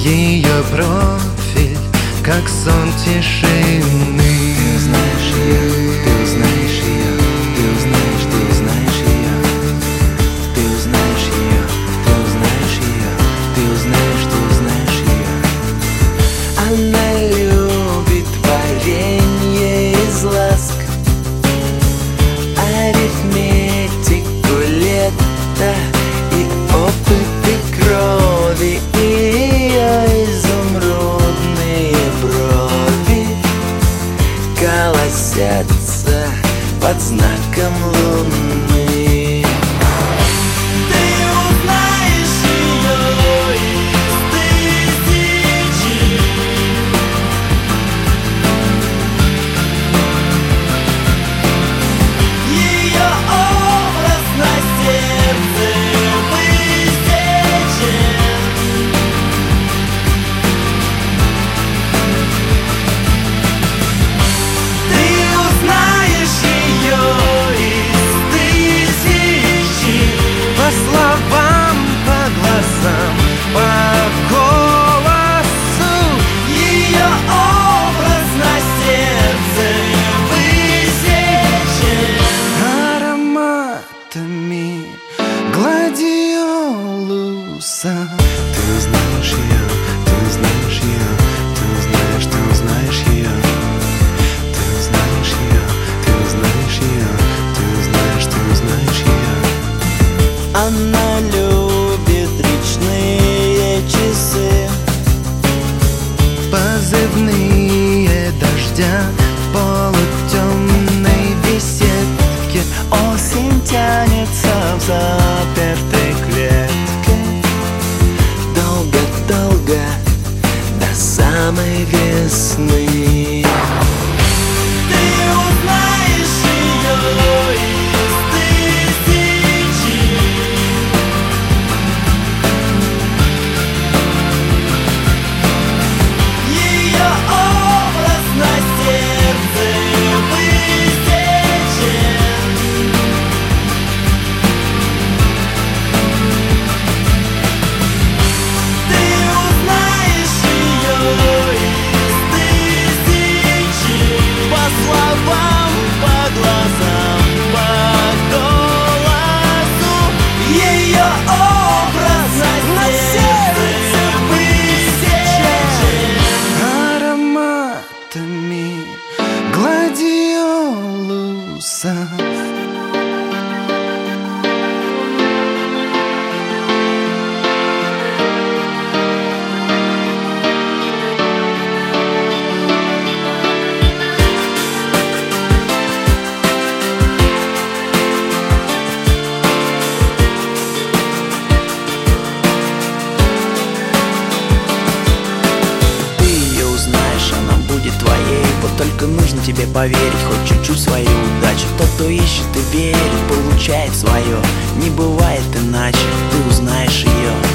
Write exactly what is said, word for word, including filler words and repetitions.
ее профиль, как сон тишины. Ты узнаешь ее, ты узнаешь ее, ты узнаешь, ты узнаешь ее. Ты узнаешь ее, ты узнаешь ее, ты узнаешь, ты узнаешь ее. Она любит варенье из ласк, арифметику лета и опыты крови, и ее изумрудные брови колосятся под знаком луны. Ты узнаешь ее из тысячи. Ее образ на сердце высечен. Ты узнаешь ее из тысячи. По словам, по глазам, по голосу. Ее образ на сердце высечен. Ароматами гладиолуса. Ты узнаешь ее, ты узнаешь ее, ты узнаешь, ты узнаешь ее. Ты узнаешь ее, ты узнаешь ее, ты узнаешь, ты узнаешь ее. Она любит речные часы, Позывные дождя в полутемной беседке. осень тянется в запертой клетке. Долго-долго до самой весны. Ты узнаешь ее из тысячи. Ее образ на сердце высечен. Ты узнаешь ее из тысячи. По словам, по глазам, по голосу. Ее образ на сердце высечен. Ароматами гладиолуса. Ты ее узнаешь, она будет твоей. Вот только нужно тебе поверить, хоть чуть-чуть в свою удачу. Тот, кто ищет и верит, получает свое. Не бывает иначе, ты узнаешь ее.